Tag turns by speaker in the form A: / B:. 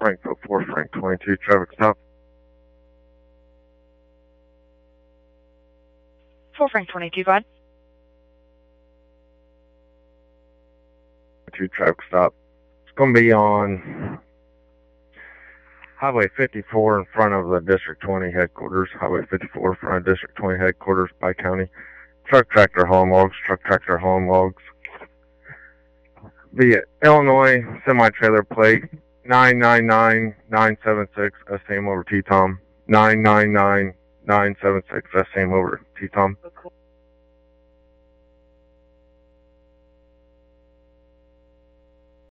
A: Frank 4, Frank 22, traffic stop.
B: 4 Frank 22, go ahead.
A: 2 traffic stop. It's going to be on Highway 54 in front of the District 20 headquarters. Highway 54 in front of District 20 headquarters by county. Truck tractor hauling logs. Truck tractor hauling logs. The Illinois semi-trailer plate 999976 same over T-Tom. 999976 same over T-Tom.